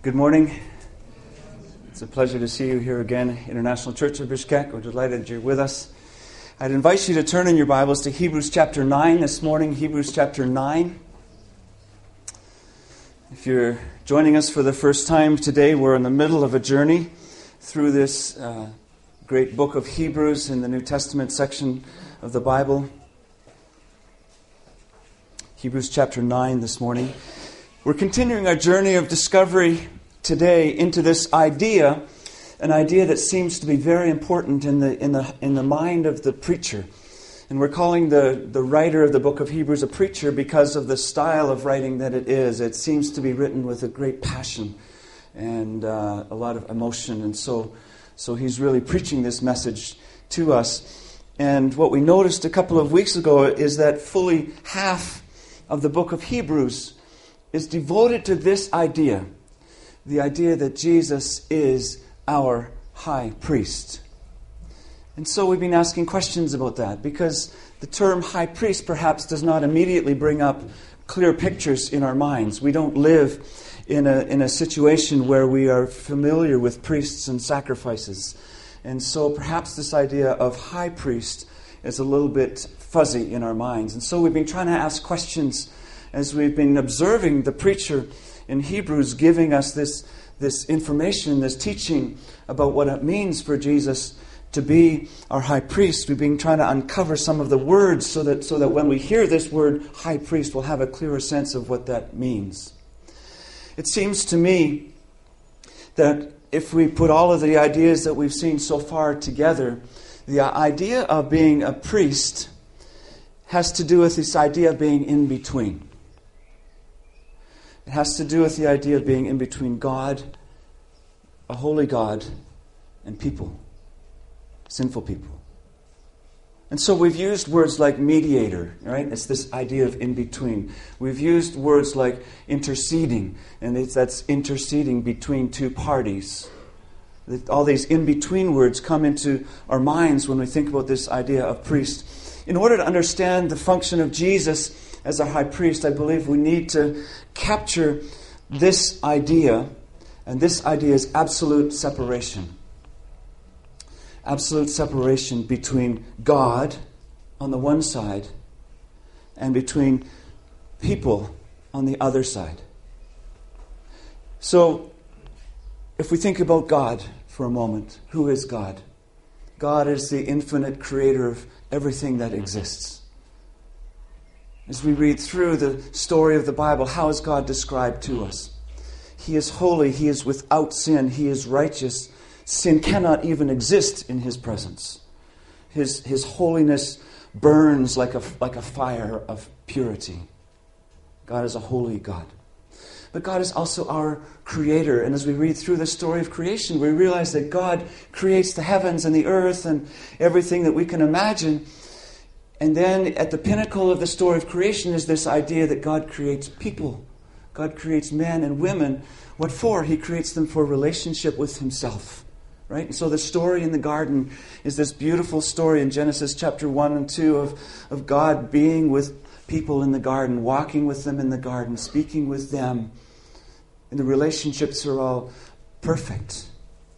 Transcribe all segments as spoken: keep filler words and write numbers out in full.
Good morning. It's a pleasure to see you here again, International Church of Bishkek. We're delighted you're with us. I'd invite you to turn in your Bibles to Hebrews chapter nine this morning, Hebrews chapter nine. If you're joining us for the first time today, we're in the middle of a journey through this uh, great book of Hebrews in the New Testament section of the Bible. Hebrews chapter nine this morning. We're continuing our journey of discovery today into this idea, an idea that seems to be very important in the in the in the mind of the preacher. And we're calling the, the writer of the book of Hebrews a preacher because of the style of writing that it is. It seems to be written with a great passion and uh, a lot of emotion. And so, so he's really preaching this message to us. And what we noticed a couple of weeks ago is that fully half of the book of Hebrews is devoted to this idea. The idea that Jesus is our high priest. And so we've been asking questions about that because the term high priest perhaps does not immediately bring up clear pictures in our minds. We don't live in a, in a situation where we are familiar with priests and sacrifices. And so perhaps this idea of high priest is a little bit fuzzy in our minds. And so we've been trying to ask questions as we've been observing the preacher in Hebrews giving us this, this information, this teaching about what it means for Jesus to be our high priest. We've been trying to uncover some of the words so that, so that when we hear this word high priest, we'll have a clearer sense of what that means. It seems to me that if we put all of the ideas that we've seen so far together, the idea of being a priest has to do with this idea of being in between. It has to do with the idea of being in between God, a holy God, and people, sinful people. And so we've used words like mediator, right? It's this idea of in between. We've used words like interceding, and it's, that's interceding between two parties. All these in-between words come into our minds when we think about this idea of priest. In order to understand the function of Jesus as a high priest, I believe we need to capture this idea, and this idea is absolute separation. Absolute separation between God on the one side and between people on the other side. So, if we think about God for a moment, who is God? God is the infinite creator of everything that exists. As we read through the story of the Bible, how is God described to us? He is holy, He is without sin, He is righteous. Sin cannot even exist in His presence. His, his holiness burns like a, like a fire of purity. God is a holy God. But God is also our creator. And as we read through the story of creation, we realize that God creates the heavens and the earth and everything that we can imagine. And then at the pinnacle of the story of creation is this idea that God creates people. God creates men and women. What for? He creates them for relationship with Himself. Right? And so the story in the garden is this beautiful story in Genesis chapter one and two of, of God being with people in the garden, walking with them in the garden, speaking with them. And the relationships are all perfect.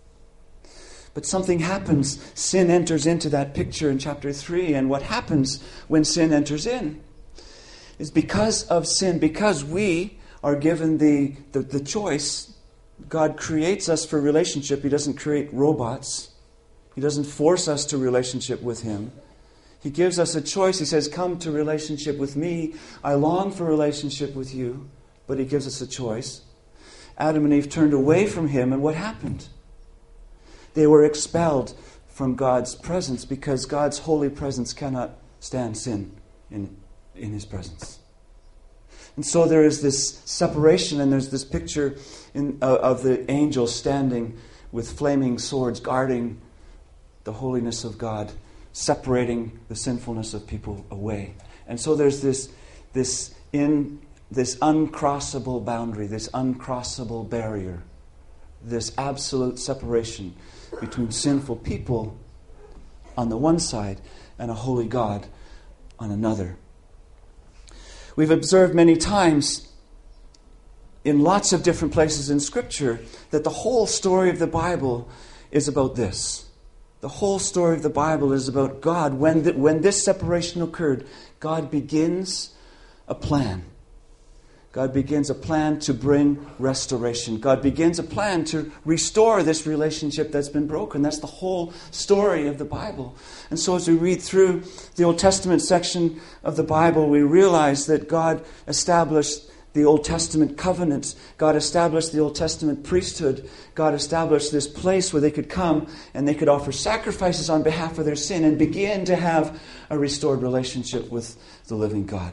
But something happens. Sin enters into that picture in chapter three. And what happens when sin enters in is because of sin, because we are given the, the, the choice. God creates us for relationship. He doesn't create robots. He doesn't force us to relationship with Him. He gives us a choice. He says, come to relationship with me. I long for relationship with you. But He gives us a choice. Adam and Eve turned away from Him, and what happened? They were expelled from God's presence because God's holy presence cannot stand sin in, in His presence. And so there is this separation, and there's this picture in, uh, of the angels standing with flaming swords guarding the holiness of God, separating the sinfulness of people away. And so there's this, this, in, this uncrossable boundary, this uncrossable barrier, this absolute separation between sinful people on the one side and a holy God on another. We've observed many times in lots of different places in Scripture that the whole story of the Bible is about this. The whole story of the Bible is about God. When, the, when this separation occurred, God begins a plan. God begins a plan to bring restoration. God begins a plan to restore this relationship that's been broken. That's the whole story of the Bible. And so as we read through the Old Testament section of the Bible, we realize that God established the Old Testament covenants. God established the Old Testament priesthood. God established this place where they could come and they could offer sacrifices on behalf of their sin and begin to have a restored relationship with the living God.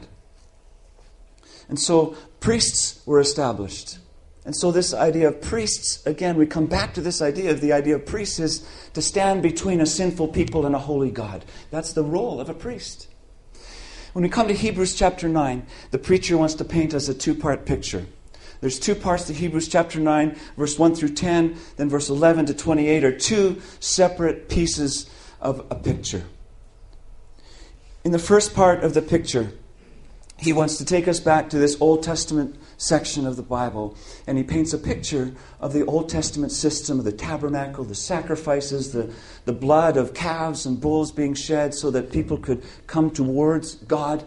And so priests were established. And so this idea of priests, again, we come back to this idea of the idea of priests is to stand between a sinful people and a holy God. That's the role of a priest. When we come to Hebrews chapter nine, the preacher wants to paint us a two-part picture. There's two parts to Hebrews chapter nine, verse one through ten, then verse eleven to twenty-eight are two separate pieces of a picture. In the first part of the picture, he wants to take us back to this Old Testament section of the Bible, and he paints a picture of the Old Testament system of the tabernacle, the sacrifices, the, the blood of calves and bulls being shed so that people could come towards God.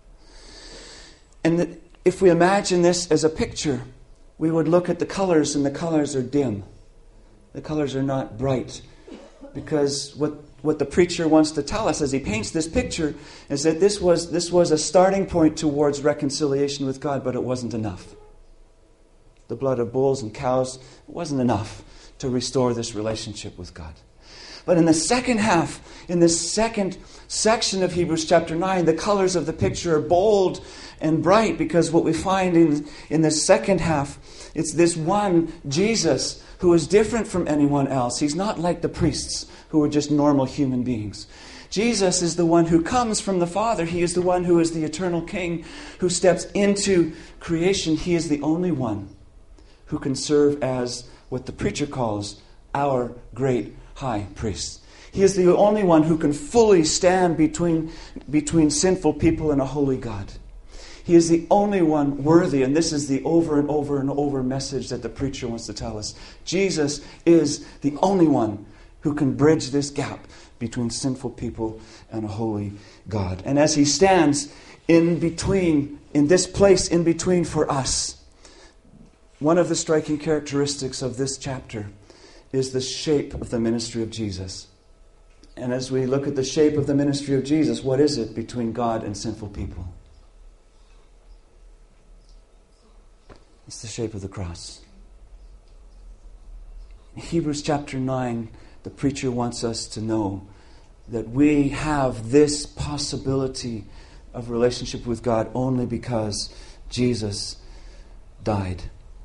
And that if we imagine this as a picture, we would look at the colors, and the colors are dim. The colors are not bright. Because what What the preacher wants to tell us as he paints this picture is that this was, this was a starting point towards reconciliation with God, but it wasn't enough. The blood of bulls and cows wasn't enough to restore this relationship with God. But in the second half, in this second section of Hebrews chapter nine, the colors of the picture are bold and bright, because what we find in, in the second half, it's this one Jesus who is different from anyone else. He's not like the priests who are just normal human beings. Jesus is the one who comes from the Father. He is the one who is the eternal King who steps into creation. He is the only one who can serve as what the preacher calls our great high priest. He is the only one who can fully stand between, between sinful people and a holy God. He is the only one worthy, and this is the over and over and over message that the preacher wants to tell us. Jesus is the only one who can bridge this gap between sinful people and a holy God. And as he stands in between, in this place in between for us, one of the striking characteristics of this chapter is the shape of the ministry of Jesus. And as we look at the shape of the ministry of Jesus, what is it between God and sinful people? It's the shape of the cross. In Hebrews chapter nine, the preacher wants us to know that we have this possibility of relationship with God only because Jesus died.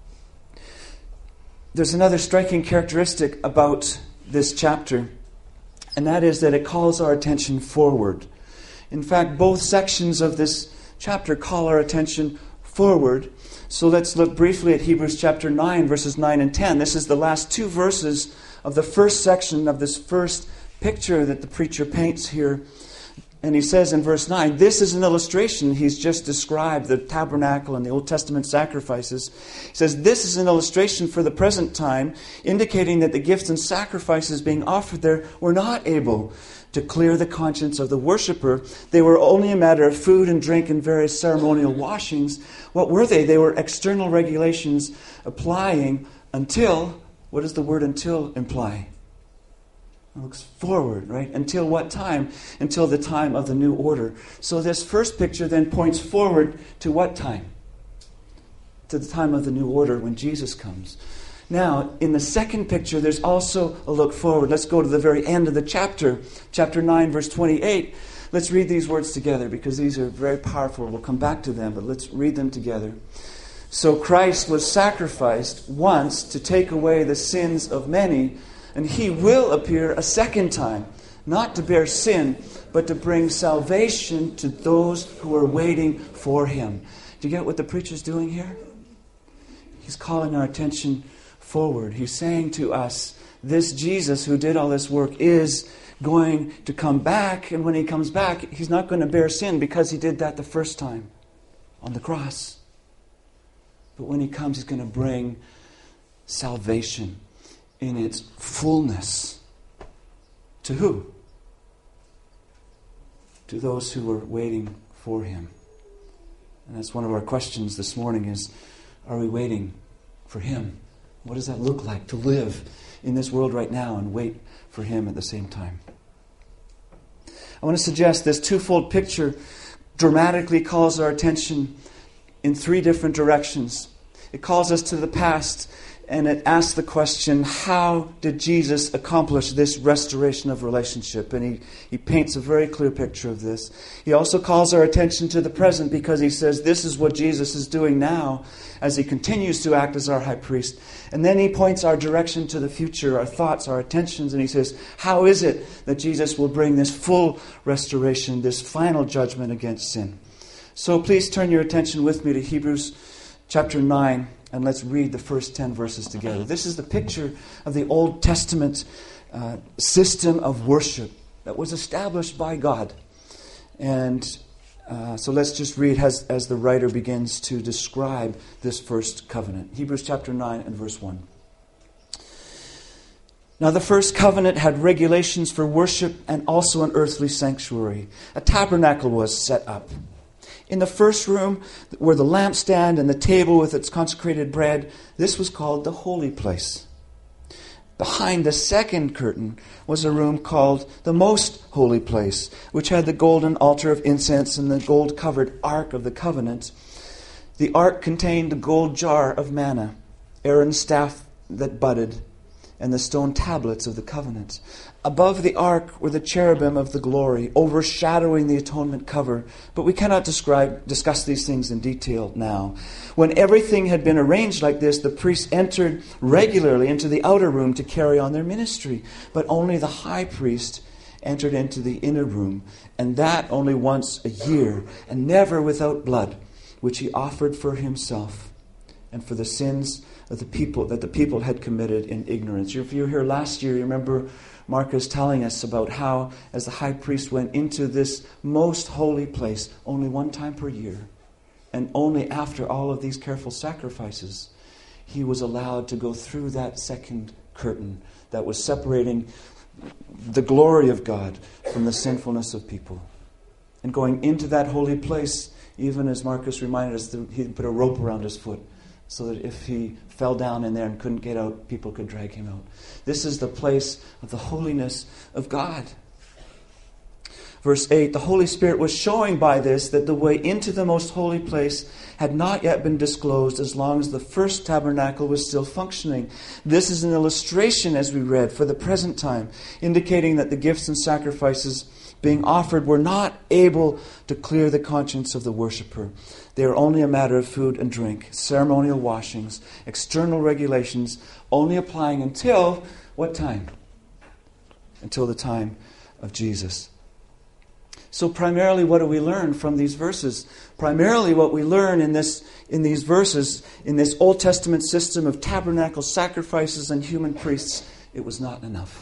There's another striking characteristic about this chapter, and that is that it calls our attention forward. In fact, both sections of this chapter call our attention forward. So let's look briefly at Hebrews chapter nine, verses nine and ten. This is the last two verses of the first section of this first picture that the preacher paints here. And he says in verse nine, this is an illustration. He's just described the tabernacle and the Old Testament sacrifices. He says, this is an illustration for the present time, indicating that the gifts and sacrifices being offered there were not able to clear the conscience of the worshiper. They were only a matter of food and drink and various ceremonial washings. What were they? They were external regulations applying until, what does the word until imply? It looks forward, right? Until what time? Until the time of the new order. So this first picture then points forward to what time? To the time of the new order when Jesus comes. Now, in the second picture, there's also a look forward. Let's go to the very end of the chapter, chapter nine, verse twenty-eight. Let's read these words together because these are very powerful. We'll come back to them, but let's read them together. So Christ was sacrificed once to take away the sins of many, and he will appear a second time, not to bear sin, but to bring salvation to those who are waiting for him. Do you get what the preacher's doing here? He's calling our attention forward. He's saying to us, this Jesus who did all this work is going to come back, and when he comes back, he's not going to bear sin because he did that the first time on the cross. But when he comes, he's going to bring salvation in its fullness. To who? To those who are waiting for him. And that's one of our questions this morning is, are we waiting for him? What does that look like to live in this world right now and wait for him at the same time? I want to suggest this twofold picture dramatically calls our attention in three different directions. It calls us to the past, and it asks the question, how did Jesus accomplish this restoration of relationship? And he, he paints a very clear picture of this. He also calls our attention to the present because he says this is what Jesus is doing now as he continues to act as our high priest. And then he points our direction to the future, our thoughts, our attentions, and he says, how is it that Jesus will bring this full restoration, this final judgment against sin? So please turn your attention with me to Hebrews chapter nine. And let's read the first ten verses together. This is the picture of the Old Testament uh, system of worship that was established by God. And uh, so let's just read as, as the writer begins to describe this first covenant. Hebrews chapter nine and verse one. Now the first covenant had regulations for worship and also an earthly sanctuary. A tabernacle was set up. In the first room were the lampstand and the table with its consecrated bread. This was called the holy place. Behind the second curtain was a room called the most holy place, which had the golden altar of incense and the gold-covered ark of the covenant. The ark contained the gold jar of manna, Aaron's staff that budded, and the stone tablets of the covenant. Above the ark were the cherubim of the glory, overshadowing the atonement cover. But we cannot describe, discuss these things in detail now. When everything had been arranged like this, the priests entered regularly into the outer room to carry on their ministry. But only the high priest entered into the inner room, and that only once a year, and never without blood, which he offered for himself and for the sins of the people that the people had committed in ignorance. If you were here last year, you remember Marcus telling us about how, as the high priest went into this most holy place only one time per year, and only after all of these careful sacrifices, he was allowed to go through that second curtain that was separating the glory of God from the sinfulness of people. And going into that holy place, even as Marcus reminded us, he put a rope around his foot, so that if he fell down in there and couldn't get out, people could drag him out. This is the place of the holiness of God. Verse eight, the Holy Spirit was showing by this that the way into the most holy place had not yet been disclosed as long as the first tabernacle was still functioning. This is an illustration, as we read, for the present time, indicating that the gifts and sacrifices being offered were not able to clear the conscience of the worshiper. They are only a matter of food and drink, ceremonial washings, external regulations, only applying until what time? Until the time of Jesus. So primarily, what do we learn from these verses? Primarily what we learn in this in these verses, in this Old Testament system of tabernacle sacrifices and human priests, it was not enough.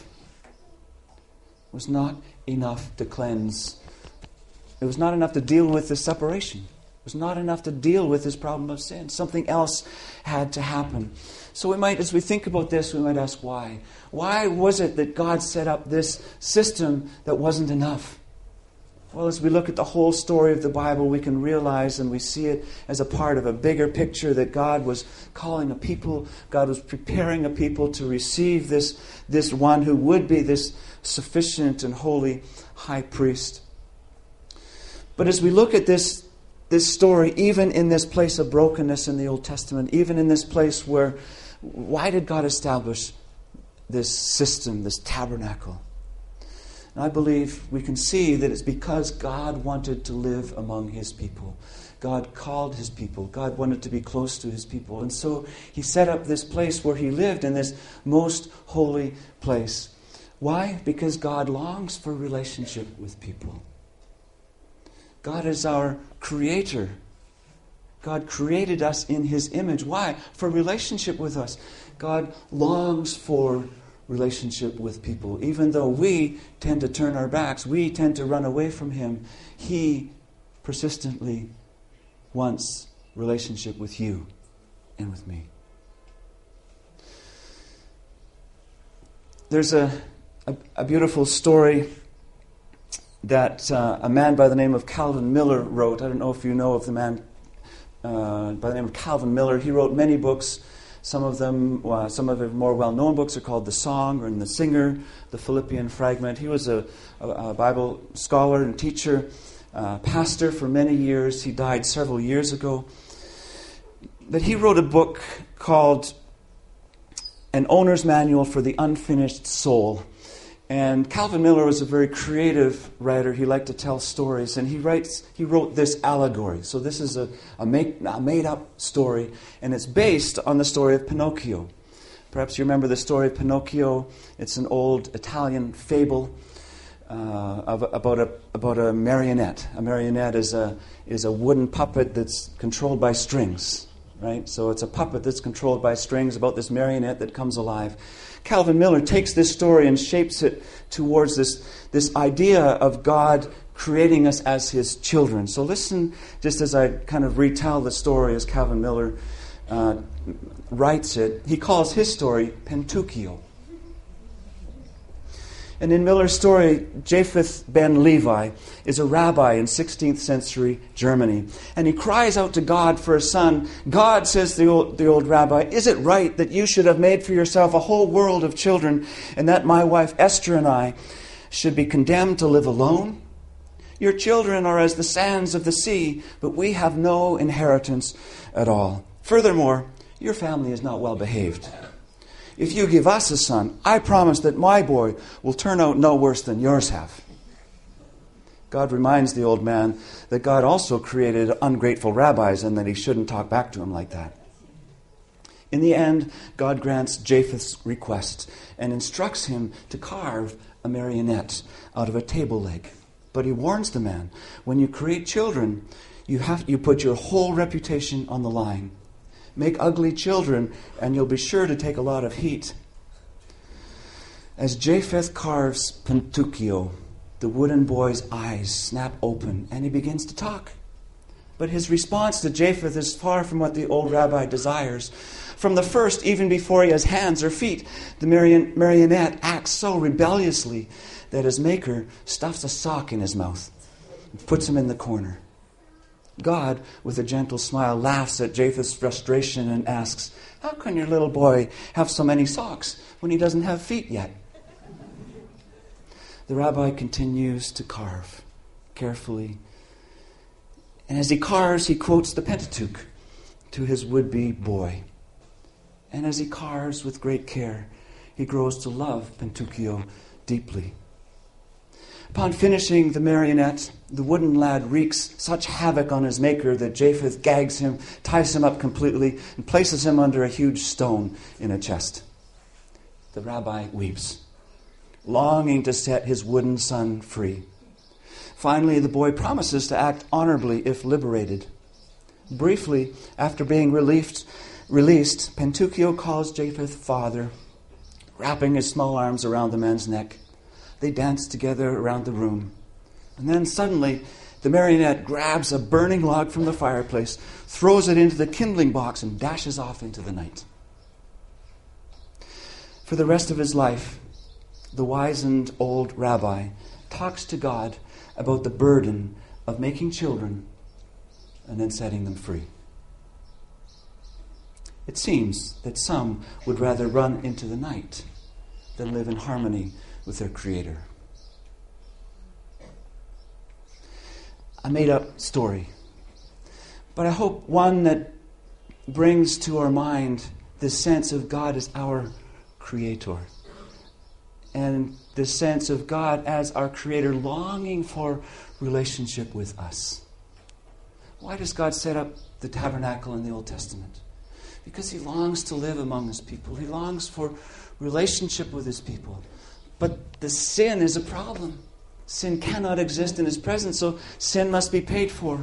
It was not enough to cleanse. It was not enough to deal with the separation. It was not enough to deal with this problem of sin. Something else had to happen. So we might, as we think about this, we might ask why. Why was it that God set up this system that wasn't enough? Well, as we look at the whole story of the Bible, we can realize and we see it as a part of a bigger picture that God was calling a people. God was preparing a people to receive this, this one who would be this sufficient and holy high priest. But as we look at this, this story, even in this place of brokenness in the Old Testament, even in this place where, why did God establish this system, this tabernacle? And I believe we can see that it's because God wanted to live among His people. God called His people. God wanted to be close to His people. And so He set up this place where He lived, in this most holy place. Why? Because God longs for relationship with people. God is our creator. God created us in His image. Why? For relationship with us. God longs for relationship with people. Even though we tend to turn our backs, we tend to run away from Him, He persistently wants relationship with you. and with me. There's a, a, a beautiful story that uh, a man by the name of Calvin Miller wrote. I don't know if you know of the man uh, by the name of Calvin Miller. He wrote many books. Some of them, uh, some of the more well-known books are called The Song or The Singer, The Philippian Fragment. He was a, a, a Bible scholar and teacher, uh, pastor for many years. He died several years ago. But he wrote a book called An Owner's Manual for the Unfinished Soul. And Calvin Miller was a very creative writer. He liked to tell stories, and he writes. He wrote this allegory. So this is a, a, make, a made-up story, and it's based on the story of Pinocchio. Perhaps you remember the story of Pinocchio. It's an old Italian fable uh, of, about a about a marionette. A marionette is a is a wooden puppet that's controlled by strings, right? So it's a puppet that's controlled by strings about this marionette that comes alive. Calvin Miller takes this story and shapes it towards this, this idea of God creating us as His children. So listen just as I kind of retell the story as Calvin Miller uh, writes it. He calls his story Pentuchio. And in Miller's story, Japheth ben Levi is a rabbi in sixteenth century Germany. And he cries out to God for a son. God, says the old, the old rabbi, is it right that you should have made for yourself a whole world of children and that my wife Esther and I should be condemned to live alone? Your children are as the sands of the sea, but we have no inheritance at all. Furthermore, your family is not well behaved. If you give us a son, I promise that my boy will turn out no worse than yours have. God reminds the old man that God also created ungrateful rabbis and that he shouldn't talk back to him like that. In the end, God grants Japheth's request and instructs him to carve a marionette out of a table leg. But he warns the man, when you create children, you have you put your whole reputation on the line. Make ugly children, and you'll be sure to take a lot of heat. As Japheth carves Pentuchio, the wooden boy's eyes snap open, and he begins to talk. But his response to Japheth is far from what the old rabbi desires. From the first, even before he has hands or feet, the marion- marionette acts so rebelliously that his maker stuffs a sock in his mouth and puts him in the corner. God, with a gentle smile, laughs at Japheth's frustration and asks, how can your little boy have so many socks when he doesn't have feet yet? The rabbi continues to carve carefully. And as he carves, he quotes the Pentateuch to his would-be boy. And as he carves with great care, he grows to love Pentuchio deeply. Upon finishing the marionette, the wooden lad wreaks such havoc on his maker that Japheth gags him, ties him up completely, and places him under a huge stone in a chest. The rabbi weeps, longing to set his wooden son free. Finally, the boy promises to act honorably if liberated. Briefly, after being relieved, released, Pentuchio calls Japheth father, wrapping his small arms around the man's neck. They dance together around the room. And then suddenly, the marionette grabs a burning log from the fireplace, throws it into the kindling box, and dashes off into the night. For the rest of his life, the wizened old rabbi talks to God about the burden of making children and then setting them free. It seems that some would rather run into the night than live in harmony with their Creator. A made-up story, but I hope one that brings to our mind this sense of God as our Creator, and this sense of God as our Creator longing for relationship with us. Why does God set up the tabernacle in the Old Testament? Because He longs to live among His people. He longs for relationship with His people. But the sin is a problem. Sin cannot exist in His presence, so sin must be paid for.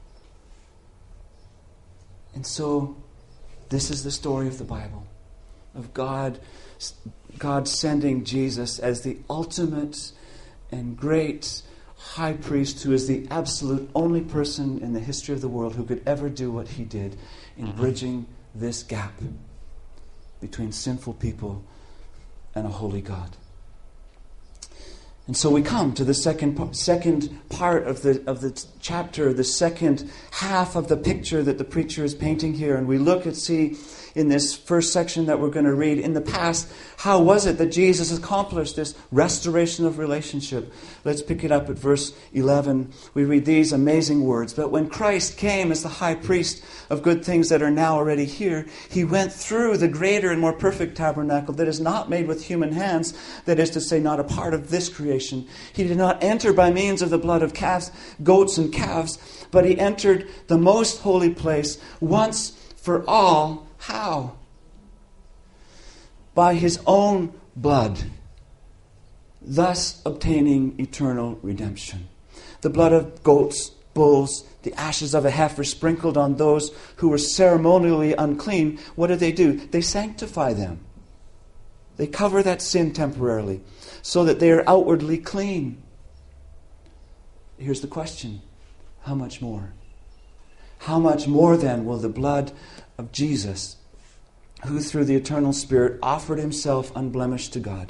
And so, this is the story of the Bible, of God, God sending Jesus as the ultimate and great high priest, who is the absolute only person in the history of the world who could ever do what He did in bridging this gap between sinful people and a holy God. And so we come to the second second part of the of the chapter, the second half of the picture that the preacher is painting here. And we look and see in this first section that we're going to read, in the past, how was it that Jesus accomplished this restoration of relationship? Let's pick it up at verse eleven. We read these amazing words. But when Christ came as the high priest of good things that are now already here, he went through the greater and more perfect tabernacle that is not made with human hands, that is to say, not a part of this creation. He did not enter by means of the blood of calves, goats and calves, but he entered the most holy place once for all. How? By his own blood, thus obtaining eternal redemption. The blood of goats, bulls, the ashes of a heifer sprinkled on those who were ceremonially unclean, what do they do? They sanctify them. They cover that sin temporarily so that they are outwardly clean. Here's the question. How much more? How much more then will the blood of Jesus, who through the eternal Spirit offered himself unblemished to God,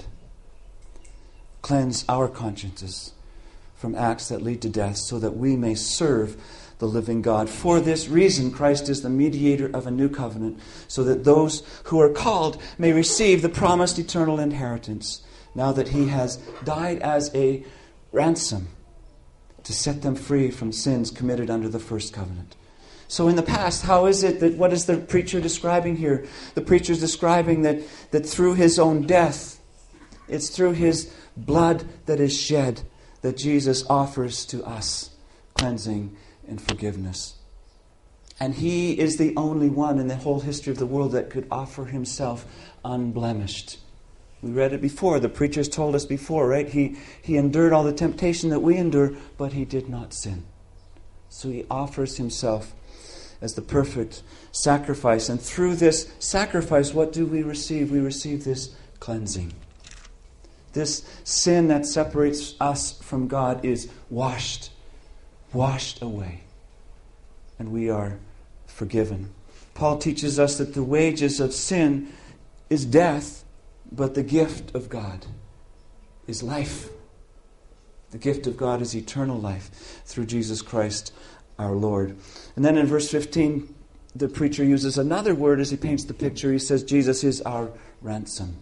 cleanse our consciences from acts that lead to death, so that we may serve the living God? For this reason, Christ is the mediator of a new covenant, so that those who are called may receive the promised eternal inheritance, now that he has died as a ransom to set them free from sins committed under the first covenant. So in the past, how is it that, what is the preacher describing here? The preacher is describing that, that through his own death, it's through his blood that is shed that Jesus offers to us cleansing and forgiveness. And he is the only one in the whole history of the world that could offer himself unblemished. We read it before. The preachers told us before, right? He, he endured all the temptation that we endure, but he did not sin. So he offers himself as the perfect sacrifice. And through this sacrifice, what do we receive? We receive this cleansing. This sin that separates us from God is washed, washed away. And we are forgiven. Paul teaches us that the wages of sin is death, but the gift of God is life. The gift of God is eternal life through Jesus Christ our Lord. And then in verse fifteen, the preacher uses another word as he paints the picture. He says Jesus is our ransom.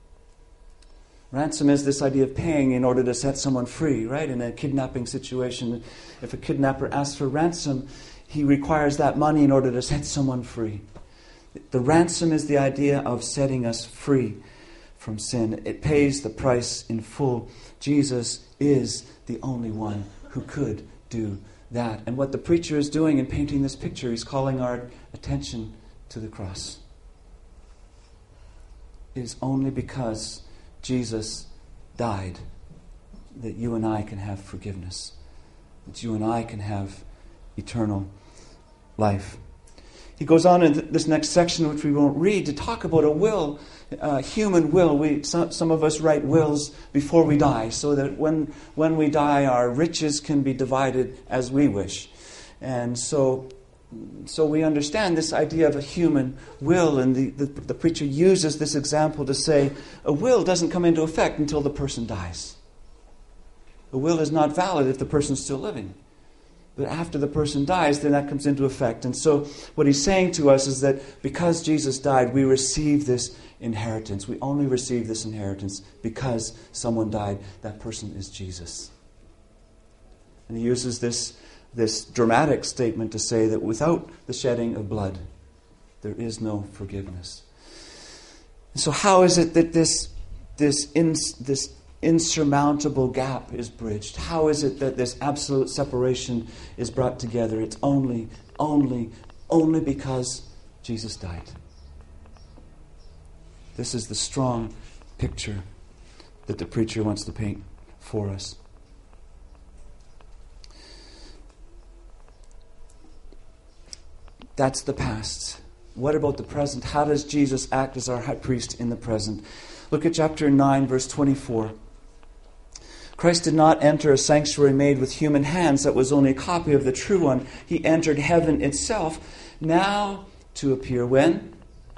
Ransom is this idea of paying in order to set someone free, right? In a kidnapping situation, if a kidnapper asks for ransom, he requires that money in order to set someone free. The ransom is the idea of setting us free from sin. It pays the price in full. Jesus is the only one who could do that. And what the preacher is doing in painting this picture, he's calling our attention to the cross. It is only because Jesus died that you and I can have forgiveness, that you and I can have eternal life. He goes on in this next section, which we won't read, to talk about a will, uh, human will. We some, some of us write wills before we die, so that when when we die, our riches can be divided as we wish. And so, so we understand this idea of a human will, and the, the, the preacher uses this example to say a will doesn't come into effect until the person dies. A will is not valid if the person's still living. But after the person dies, then that comes into effect. And so what he's saying to us is that because Jesus died, we receive this inheritance. We only receive this inheritance because someone died. That person is Jesus. And he uses this, this dramatic statement to say that without the shedding of blood, there is no forgiveness. And so how is it that this, this, in, this insurmountable gap is bridged? How is it that this absolute separation is brought together? It's only, only, only because Jesus died. This is the strong picture that the preacher wants to paint for us. That's the past. What about the present? How does Jesus act as our high priest in the present? Look at chapter nine, verse twenty-four. Christ did not enter a sanctuary made with human hands that was only a copy of the true one. He entered heaven itself, now to appear when?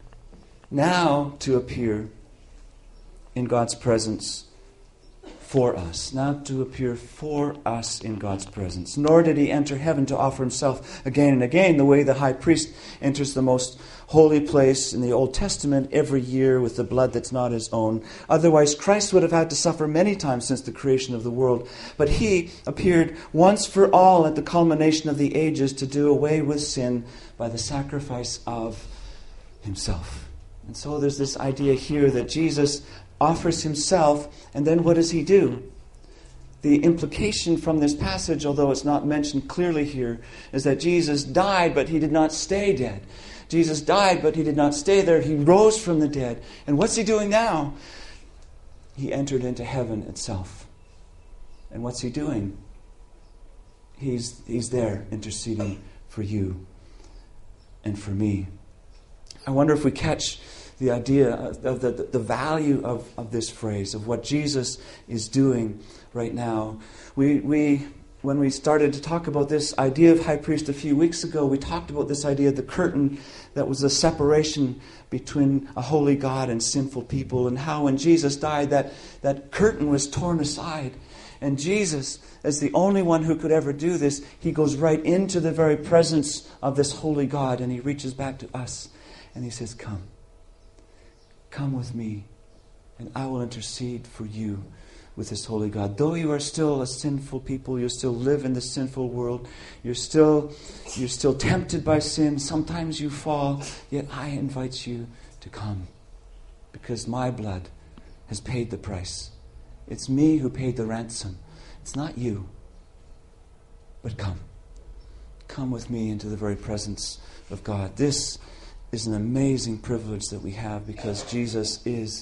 Now to appear in God's presence for us. Now to appear for us in God's presence. Nor did he enter heaven to offer himself again and again, the way the high priest enters the most holy place in the Old Testament every year with the blood that's not his own. Otherwise, Christ would have had to suffer many times since the creation of the world. But he appeared once for all at the culmination of the ages to do away with sin by the sacrifice of himself. And so there's this idea here that Jesus offers himself, and then what does he do? The implication from this passage, although it's not mentioned clearly here, is that Jesus died, but he did not stay dead. Jesus died, but he did not stay there. He rose from the dead. And what's he doing now? He entered into heaven itself. And what's he doing? He's, he's there interceding for you and for me. I wonder if we catch the idea of the, the value of, of this phrase, of what Jesus is doing right now. We, we, when we started to talk about this idea of high priest a few weeks ago, we talked about this idea of the curtain that was the separation between a holy God and sinful people, and how when Jesus died, that, that curtain was torn aside. And Jesus, as the only one who could ever do this, he goes right into the very presence of this holy God, and he reaches back to us, and he says, come. Come with me, and I will intercede for you with this holy God. Though you are still a sinful people, you still live in the sinful world, you're still, you're still tempted by sin, sometimes you fall, yet I invite you to come, because my blood has paid the price. It's me who paid the ransom. It's not you. But come. Come with me into the very presence of God. This is an amazing privilege that we have, because Jesus is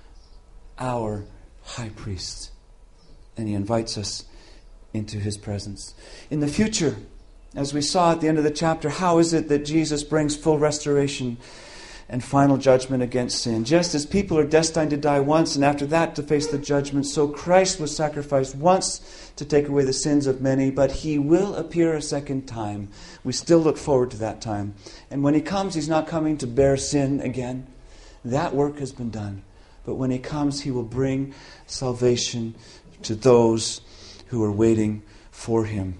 our high priest, and he invites us into his presence. In the future, as we saw at the end of the chapter, how is it that Jesus brings full restoration and final judgment against sin? Just as people are destined to die once, and after that to face the judgment, so Christ was sacrificed once to take away the sins of many, but he will appear a second time. We still look forward to that time. And when he comes, he's not coming to bear sin again. That work has been done. But when he comes, he will bring salvation to those who are waiting for him.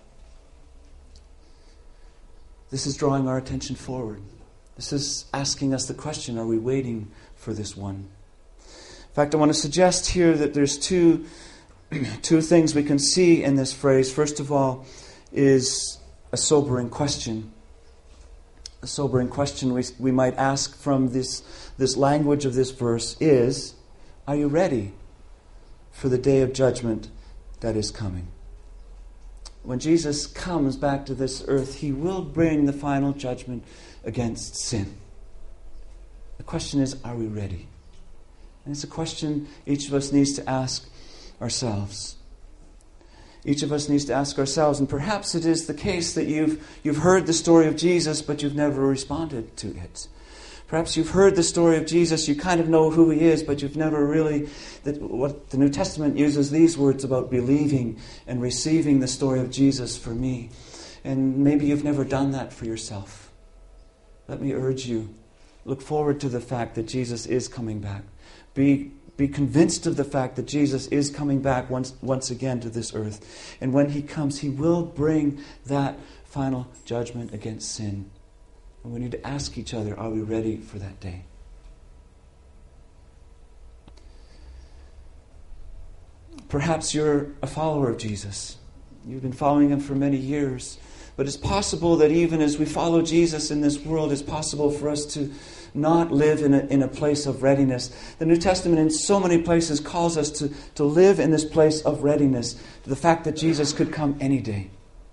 This is drawing our attention forward. This is asking us the question, are we waiting for this one? In fact, I want to suggest here that there's two, two things we can see in this phrase. First of all is a sobering question. A sobering question we, we might ask from this, this language of this verse is, are you ready for the day of judgment that is coming? When Jesus comes back to this earth, he will bring the final judgment against sin. The question is, are we ready? And it's a question each of us needs to ask ourselves. Each of us needs to ask ourselves, and perhaps it is the case that you've you've heard the story of Jesus, but you've never responded to it. Perhaps you've heard the story of Jesus, you kind of know who he is, but you've never really, that what the New Testament uses these words about believing and receiving the story of Jesus for me. And maybe you've never done that for yourself. Let me urge you, look forward to the fact that Jesus is coming back. Be Be convinced of the fact that Jesus is coming back once, once again to this earth. And when he comes, he will bring that final judgment against sin. And we need to ask each other, are we ready for that day? Perhaps you're a follower of Jesus. You've been following him for many years. But it's possible that even as we follow Jesus in this world, it's possible for us to not live in a, in a place of readiness. The New Testament in so many places calls us to, to live in this place of readiness, to the fact that Jesus could come any day.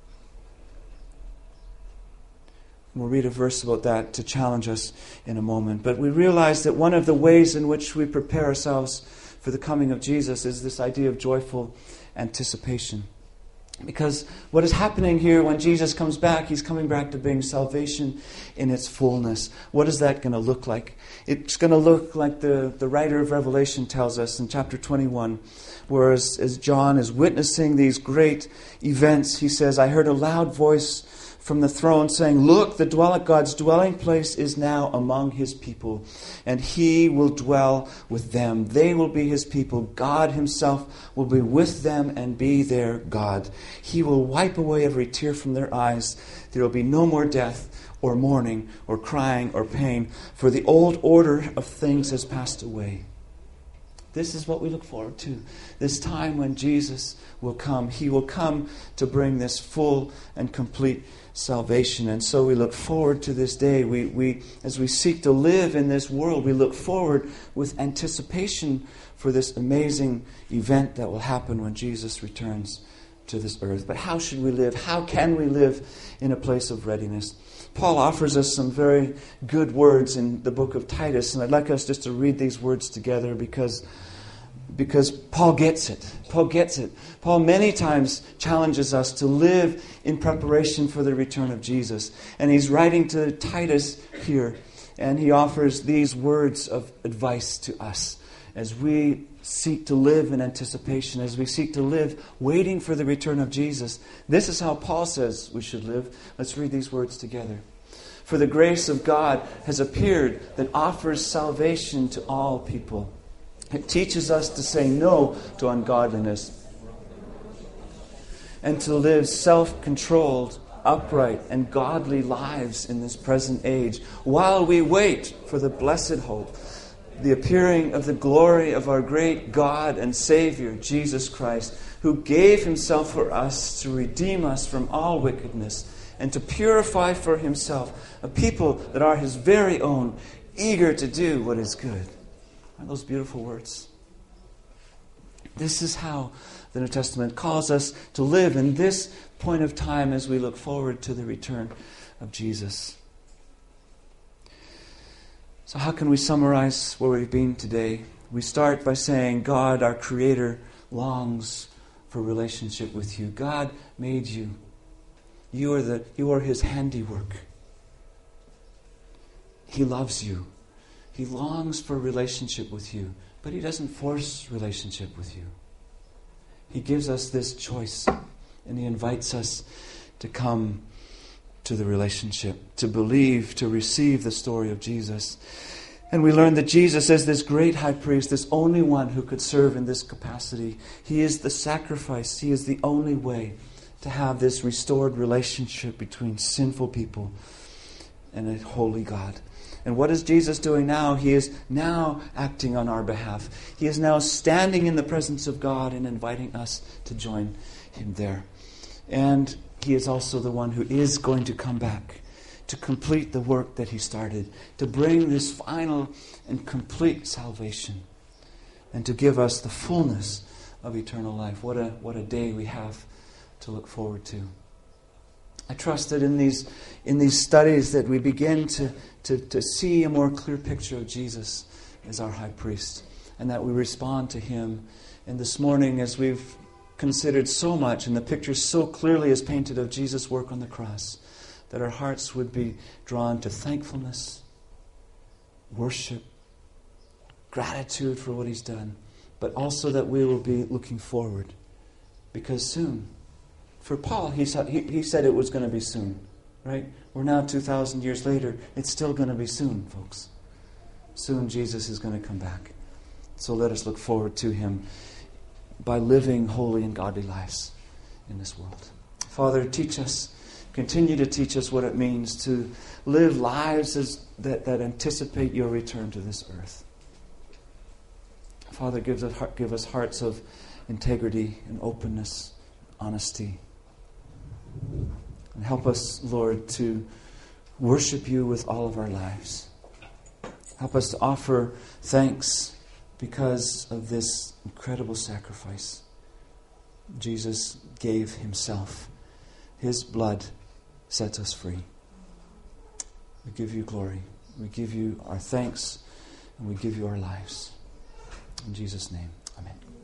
We'll read a verse about that to challenge us in a moment. But we realize that one of the ways in which we prepare ourselves for the coming of Jesus is this idea of joyful anticipation. Because what is happening here when Jesus comes back, he's coming back to bring salvation in its fullness. What is that going to look like? It's going to look like the, the writer of Revelation tells us in chapter twenty-one, where as, as John is witnessing these great events, he says, I heard a loud voice from the throne, saying, "Look, the dwelling, God's dwelling place is now among his people, and he will dwell with them. They will be his people. God himself will be with them and be their God. He will wipe away every tear from their eyes. There will be no more death or mourning or crying or pain, for the old order of things has passed away." This is what we look forward to. This time when Jesus will come. He will come to bring this full and complete salvation. And so we look forward to this day. We, we, as we seek to live in this world, we look forward with anticipation for this amazing event that will happen when Jesus returns to this earth. But how should we live? How can we live in a place of readiness? Paul offers us some very good words in the book of Titus, and I'd like us just to read these words together because, because Paul gets it. Paul gets it. Paul many times challenges us to live in preparation for the return of Jesus. And he's writing to Titus here, and he offers these words of advice to us as we seek to live in anticipation, as we seek to live waiting for the return of Jesus. This is how Paul says we should live. Let's read these words together. "For the grace of God has appeared that offers salvation to all people. It teaches us to say no to ungodliness and to live self-controlled, upright, and godly lives in this present age, while we wait for the blessed hope, the appearing of the glory of our great God and Savior, Jesus Christ, who gave himself for us to redeem us from all wickedness and to purify for himself a people that are his very own, eager to do what is good." Aren't those beautiful words? This is how the New Testament calls us to live in this point of time as we look forward to the return of Jesus. So how can we summarize where we've been today? We start by saying God, our Creator, longs for relationship with you. God made you. You are the you are his handiwork. He loves you. He longs for relationship with you, but he doesn't force relationship with you. He gives us this choice, and he invites us to come to the relationship, to believe, to receive the story of Jesus. And we learn that Jesus is this great high priest, this only one who could serve in this capacity. He is the sacrifice. He is the only way to have this restored relationship between sinful people and a holy God. And what is Jesus doing now? He is now acting on our behalf. He is now standing in the presence of God and inviting us to join him there. And he is also the one who is going to come back to complete the work that he started, to bring this final and complete salvation, and to give us the fullness of eternal life. What a what a day we have to look forward to. I trust that in these in these studies that we begin to, to, to see a more clear picture of Jesus as our high priest, and that we respond to him. And this morning, as we've considered so much, and the picture so clearly is painted of Jesus' work on the cross, that our hearts would be drawn to thankfulness, worship, gratitude for what he's done, but also that we will be looking forward, because soon, for Paul, he said, he, he said it was going to be soon, right? We're now two thousand years later. It's still going to be soon, folks. Soon Jesus is going to come back. So let us look forward to him by living holy and godly lives in this world. Father, teach us, continue to teach us what it means to live lives as, that, that anticipate your return to this earth. Father, give us, give us hearts of integrity and openness, honesty. And help us, Lord, to worship you with all of our lives. Help us to offer thanks because of this incredible sacrifice. Jesus gave himself. His blood sets us free. We give you glory. We give you our thanks, and we give you our lives. In Jesus' name, amen.